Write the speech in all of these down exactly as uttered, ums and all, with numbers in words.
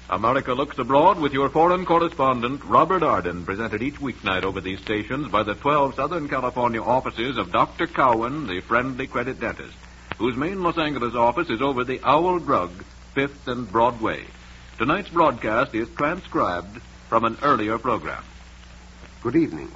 America Looks Abroad with your foreign correspondent, Robert Arden, presented each weeknight over these stations by the twelve Southern California offices of Doctor Cowan, the friendly credit dentist, whose main Los Angeles office is over the Owl Drug, fifth and Broadway. Tonight's broadcast is transcribed from an earlier program. Good evening.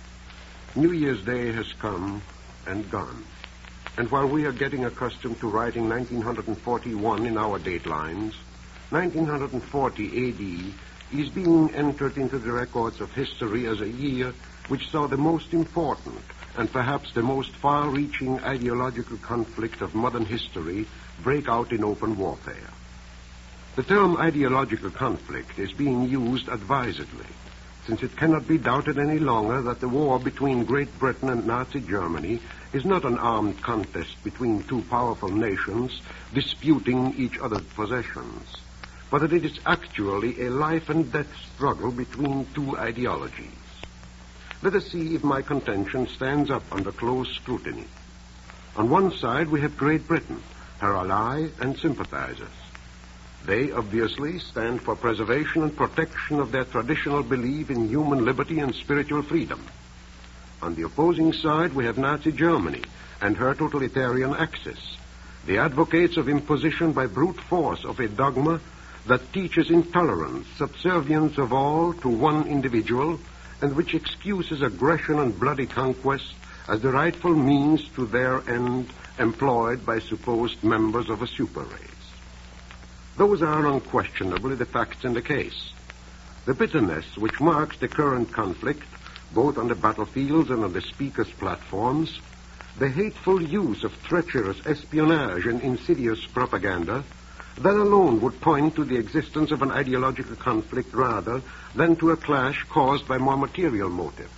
New Year's Day has come and gone. And while we are getting accustomed to writing nineteen forty-one in our datelines, nineteen forty A D is being entered into the records of history as a year which saw the most important and perhaps the most far-reaching ideological conflict of modern history break out in open warfare. The term ideological conflict is being used advisedly, since it cannot be doubted any longer that the war between Great Britain and Nazi Germany is not an armed contest between two powerful nations disputing each other's possessions, but that it is actually a life-and-death struggle between two ideologies. Let us see if my contention stands up under close scrutiny. On one side, we have Great Britain, her ally and sympathizers. They obviously stand for preservation and protection of their traditional belief in human liberty and spiritual freedom. On the opposing side, we have Nazi Germany and her totalitarian axis, the advocates of imposition by brute force of a dogma that teaches intolerance, subservience of all to one individual, and which excuses aggression and bloody conquest as the rightful means to their end employed by supposed members of a super race. Those are unquestionably the facts in the case. The bitterness which marks the current conflict, both on the battlefields and on the speakers' platforms, the hateful use of treacherous espionage and insidious propaganda, that alone would point to the existence of an ideological conflict rather than to a clash caused by more material motives.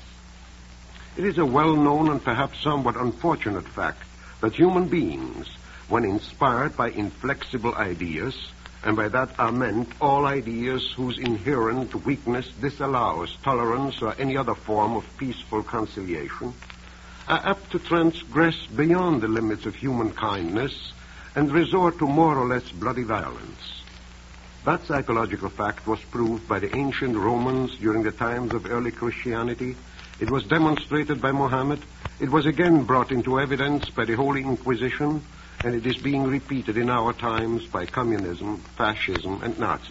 It is a well-known and perhaps somewhat unfortunate fact that human beings, when inspired by inflexible ideas, and by that are meant all ideas whose inherent weakness disallows tolerance or any other form of peaceful conciliation, are apt to transgress beyond the limits of human kindness and resort to more or less bloody violence. That psychological fact was proved by the ancient Romans during the times of early Christianity. It was demonstrated by Mohammed. It was again brought into evidence by the Holy Inquisition, and it is being repeated in our times by communism, fascism, and Nazism.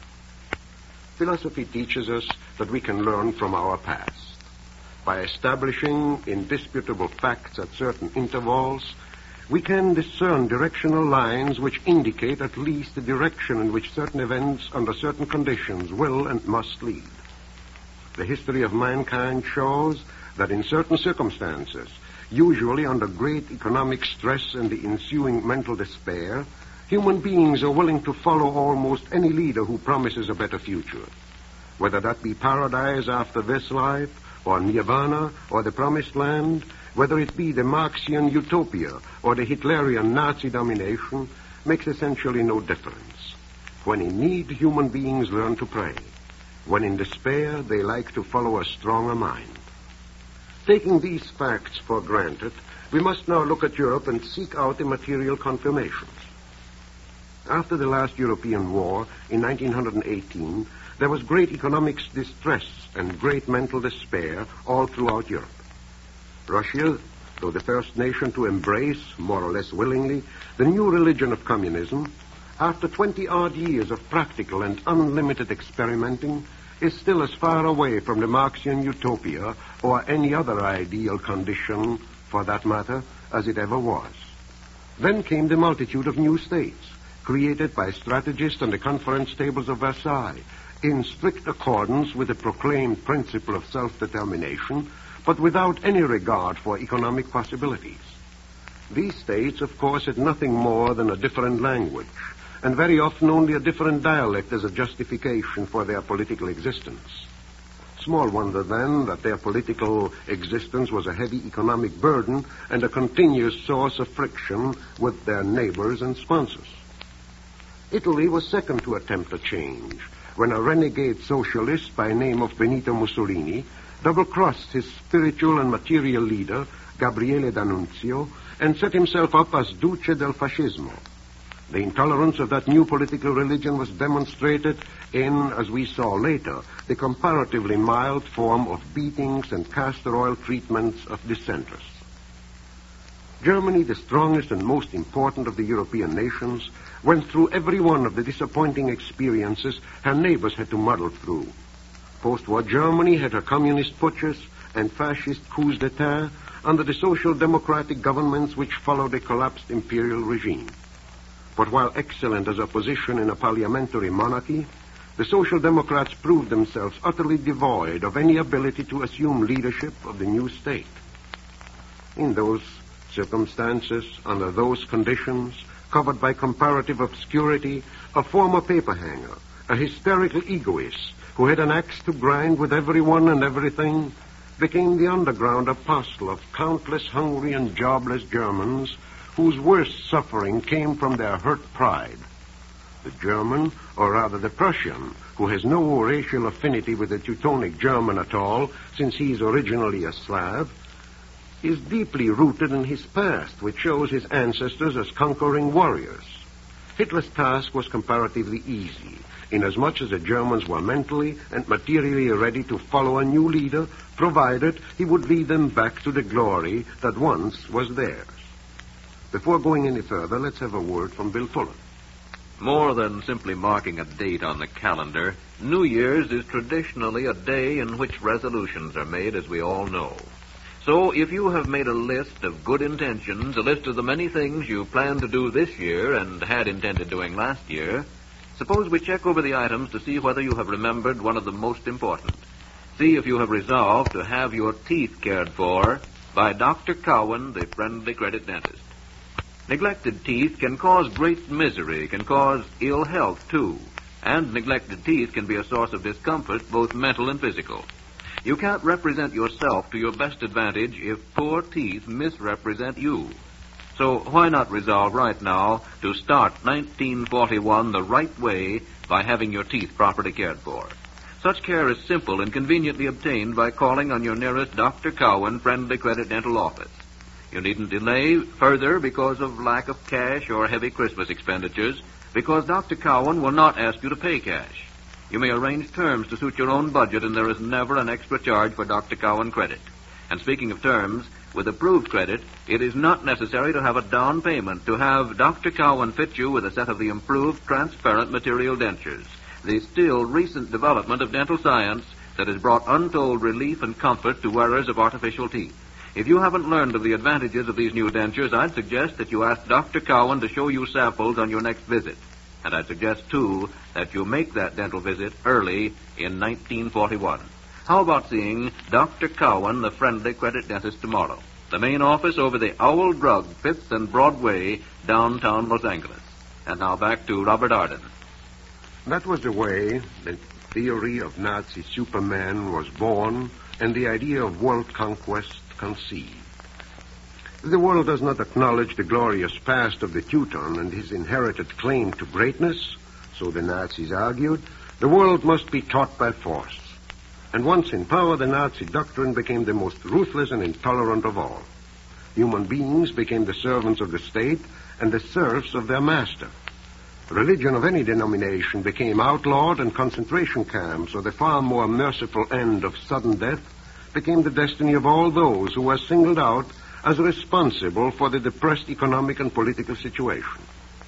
Philosophy teaches us that we can learn from our past. By establishing indisputable facts at certain intervals, we can discern directional lines which indicate at least the direction in which certain events under certain conditions will and must lead. The history of mankind shows that in certain circumstances, usually under great economic stress and the ensuing mental despair, human beings are willing to follow almost any leader who promises a better future. Whether that be paradise after this life, or nirvana, or the promised land, whether it be the Marxian utopia or the Hitlerian Nazi domination, makes essentially no difference. When in need, human beings learn to pray. When in despair, they like to follow a stronger mind. Taking these facts for granted, we must now look at Europe and seek out the material confirmations. After the last European war, in nineteen eighteen, there was great economic distress and great mental despair all throughout Europe. Russia, though the first nation to embrace, more or less willingly, the new religion of communism, after twenty-odd years of practical and unlimited experimenting, is still as far away from the Marxian utopia or any other ideal condition, for that matter, as it ever was. Then came the multitude of new states, created by strategists on the conference tables of Versailles, in strict accordance with the proclaimed principle of self-determination, but without any regard for economic possibilities. These states, of course, had nothing more than a different language, and very often only a different dialect as a justification for their political existence. Small wonder, then, that their political existence was a heavy economic burden and a continuous source of friction with their neighbors and sponsors. Italy was second to attempt a change, when a renegade socialist by name of Benito Mussolini double-crossed his spiritual and material leader, Gabriele D'Annunzio, and set himself up as Duce del Fascismo. The intolerance of that new political religion was demonstrated in, as we saw later, the comparatively mild form of beatings and castor oil treatments of dissenters. Germany, the strongest and most important of the European nations, went through every one of the disappointing experiences her neighbors had to muddle through. Post-war Germany had her communist putschs and fascist coups d'etat under the social democratic governments which followed a collapsed imperial regime. But while excellent as a position in a parliamentary monarchy, the Social Democrats proved themselves utterly devoid of any ability to assume leadership of the new state. In those circumstances, under those conditions, covered by comparative obscurity, a former paperhanger, a hysterical egoist who had an axe to grind with everyone and everything, became the underground apostle of countless hungry and jobless Germans whose worst suffering came from their hurt pride. The German, or rather the Prussian, who has no racial affinity with the Teutonic German at all, since he is originally a Slav, is deeply rooted in his past, which shows his ancestors as conquering warriors. Hitler's task was comparatively easy, inasmuch as the Germans were mentally and materially ready to follow a new leader, provided he would lead them back to the glory that once was theirs. Before going any further, let's have a word from Bill Fuller. More than simply marking a date on the calendar, New Year's is traditionally a day in which resolutions are made, as we all know. So if you have made a list of good intentions, a list of the many things you plan to do this year and had intended doing last year, suppose we check over the items to see whether you have remembered one of the most important. See if you have resolved to have your teeth cared for by Doctor Cowan, the friendly credit dentist. Neglected teeth can cause great misery, can cause ill health, too. And neglected teeth can be a source of discomfort, both mental and physical. You can't represent yourself to your best advantage if poor teeth misrepresent you. So why not resolve right now to start nineteen forty-one the right way by having your teeth properly cared for? Such care is simple and conveniently obtained by calling on your nearest Doctor Cowan Friendly Credit Dental office. You needn't delay further because of lack of cash or heavy Christmas expenditures, because Doctor Cowan will not ask you to pay cash. You may arrange terms to suit your own budget, and there is never an extra charge for Doctor Cowan credit. And speaking of terms, with approved credit, it is not necessary to have a down payment to have Doctor Cowan fit you with a set of the improved transparent material dentures, the still recent development of dental science that has brought untold relief and comfort to wearers of artificial teeth. If you haven't learned of the advantages of these new dentures, I'd suggest that you ask Doctor Cowan to show you samples on your next visit. And I'd suggest, too, that you make that dental visit early in nineteen forty-one. How about seeing Doctor Cowan, the friendly credit dentist, tomorrow? The main office over the Owl Drug, fifth and Broadway, downtown Los Angeles. And now back to Robert Arden. That was the way the theory of Nazi Superman was born and the idea of world conquest conceived. The world does not acknowledge the glorious past of the Teuton and his inherited claim to greatness, so the Nazis argued. The world must be taught by force. And once in power, the Nazi doctrine became the most ruthless and intolerant of all. Human beings became the servants of the state and the serfs of their master. Religion of any denomination became outlawed, and concentration camps, or the far more merciful end of sudden death, became the destiny of all those who were singled out as responsible for the depressed economic and political situation.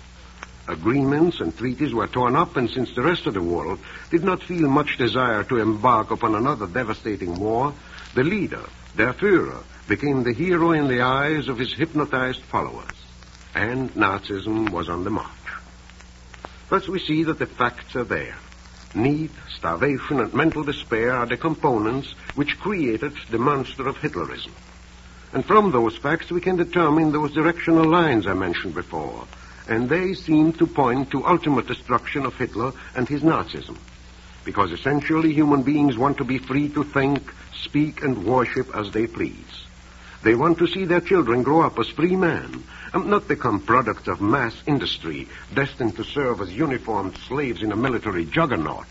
Agreements and treaties were torn up, and since the rest of the world did not feel much desire to embark upon another devastating war, the leader, der Führer, became the hero in the eyes of his hypnotized followers. And Nazism was on the march. Thus we see that the facts are there. Need, starvation, and mental despair are the components which created the monster of Hitlerism. And from those facts we can determine those directional lines I mentioned before, and they seem to point to ultimate destruction of Hitler and his Nazism, because essentially human beings want to be free to think, speak, and worship as they please. They want to see their children grow up as free men, and not become products of mass industry destined to serve as uniformed slaves in a military juggernaut.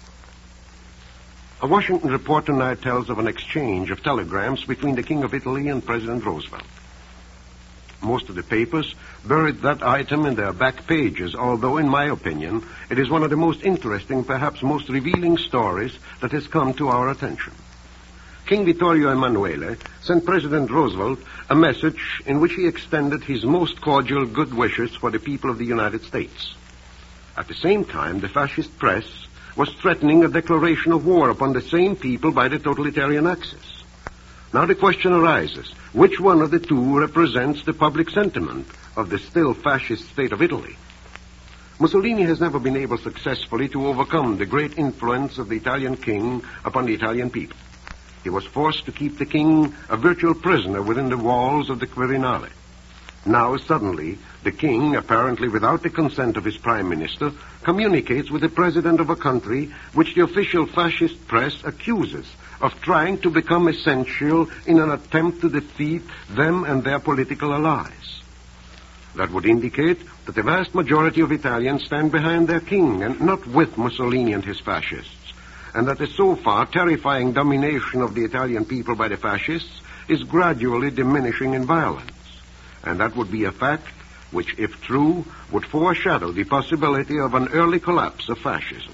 A Washington report tonight tells of an exchange of telegrams between the King of Italy and President Roosevelt. Most of the papers buried that item in their back pages, although, in my opinion, it is one of the most interesting, perhaps most revealing stories that has come to our attention. King Vittorio Emanuele sent President Roosevelt a message in which he extended his most cordial good wishes for the people of the United States. At the same time, the fascist press was threatening a declaration of war upon the same people by the totalitarian Axis. Now the question arises, which one of the two represents the public sentiment of the still fascist state of Italy? Mussolini has never been able successfully to overcome the great influence of the Italian king upon the Italian people. He was forced to keep the king a virtual prisoner within the walls of the Quirinale. Now, suddenly, the king, apparently without the consent of his prime minister, communicates with the president of a country which the official fascist press accuses of trying to become essential in an attempt to defeat them and their political allies. That would indicate that the vast majority of Italians stand behind their king and not with Mussolini and his fascists, and that the so far terrifying domination of the Italian people by the fascists is gradually diminishing in violence. And that would be a fact which, if true, would foreshadow the possibility of an early collapse of fascism.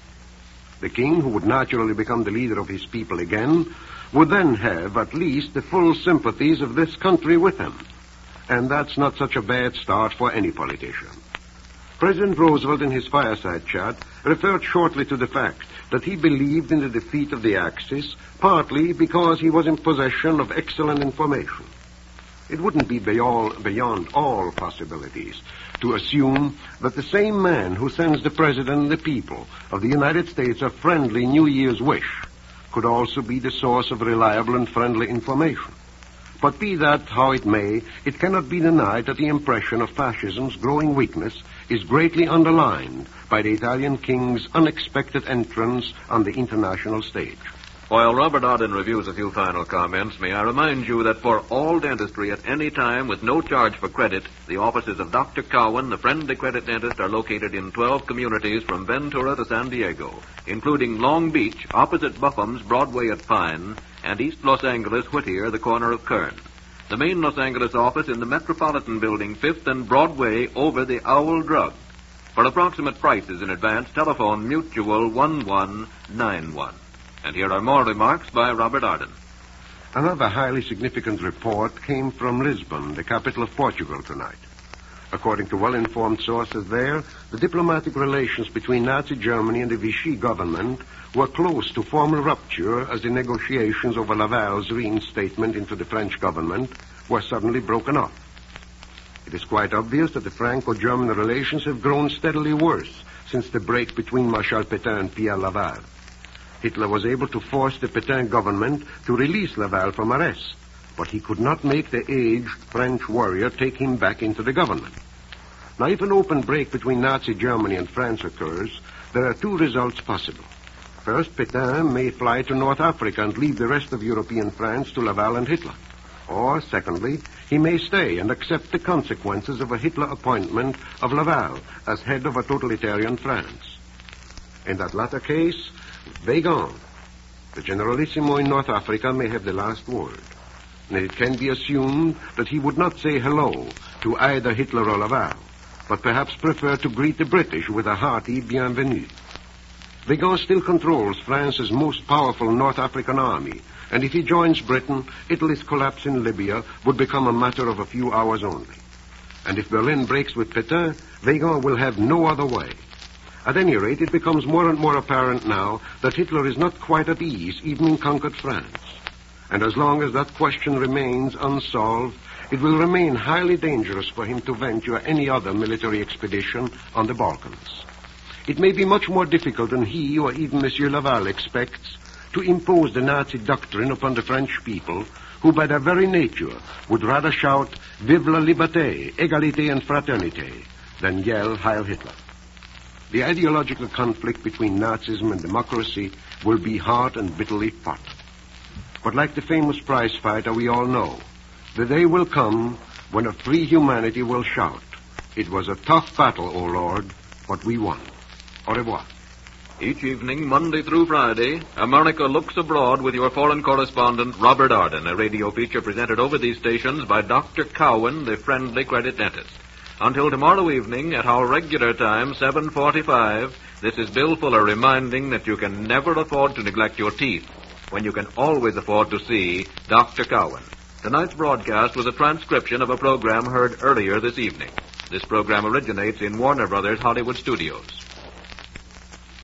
The king, who would naturally become the leader of his people again, would then have at least the full sympathies of this country with him. And that's not such a bad start for any politician. President Roosevelt, in his fireside chat, referred shortly to the fact that he believed in the defeat of the Axis, partly because he was in possession of excellent information. It wouldn't be beyond, beyond all possibilities to assume that the same man who sends the President and the people of the United States a friendly New Year's wish could also be the source of reliable and friendly information. But be that how it may, it cannot be denied that the impression of fascism's growing weakness is greatly underlined by the Italian king's unexpected entrance on the international stage. While Robert Arden reviews a few final comments, may I remind you that for all dentistry at any time with no charge for credit, the offices of Doctor Cowan, the friendly credit dentist, are located in twelve communities from Ventura to San Diego, including Long Beach, opposite Bufham's Broadway at Pine, and East Los Angeles, Whittier, the corner of Kern. The main Los Angeles office in the Metropolitan Building, fifth and Broadway, over the Owl Drug. For approximate prices in advance, telephone Mutual one one nine one. And here are more remarks by Robert Arden. Another highly significant report came from Lisbon, the capital of Portugal, tonight. According to well-informed sources there, the diplomatic relations between Nazi Germany and the Vichy government were close to formal rupture as the negotiations over Laval's reinstatement into the French government were suddenly broken off. It is quite obvious that the Franco-German relations have grown steadily worse since the break between Marshal Pétain and Pierre Laval. Hitler was able to force the Pétain government to release Laval from arrest, but he could not make the aged French warrior take him back into the government. Now, if an open break between Nazi Germany and France occurs, there are two results possible. First, Pétain may fly to North Africa and leave the rest of European France to Laval and Hitler. Or, secondly, he may stay and accept the consequences of a Hitler appointment of Laval as head of a totalitarian France. In that latter case, Weygand, the Generalissimo in North Africa, may have the last word. And it can be assumed that he would not say hello to either Hitler or Laval, but perhaps prefer to greet the British with a hearty bienvenue. Weygand still controls France's most powerful North African army, and if he joins Britain, Italy's collapse in Libya would become a matter of a few hours only. And if Berlin breaks with Pétain, Weygand will have no other way. At any rate, it becomes more and more apparent now that Hitler is not quite at ease, even in conquered France. And as long as that question remains unsolved, it will remain highly dangerous for him to venture any other military expedition on the Balkans. It may be much more difficult than he or even Monsieur Laval expects to impose the Nazi doctrine upon the French people, who by their very nature would rather shout, "Vive la liberté, égalité and fraternité," than yell, "Heil Hitler." The ideological conflict between Nazism and democracy will be hard and bitterly fought. But like the famous prize fighter, we all know, the day will come when a free humanity will shout, "It was a tough battle, O Lord, but we won." Au revoir. Each evening, Monday through Friday, America Looks Abroad with your foreign correspondent, Robert Arden, a radio feature presented over these stations by Doctor Cowan, the friendly credit dentist. Until tomorrow evening, at our regular time, seven forty-five, this is Bill Fuller reminding that you can never afford to neglect your teeth when you can always afford to see Doctor Cowan. Tonight's broadcast was a transcription of a program heard earlier this evening. This program originates in Warner Brothers Hollywood Studios.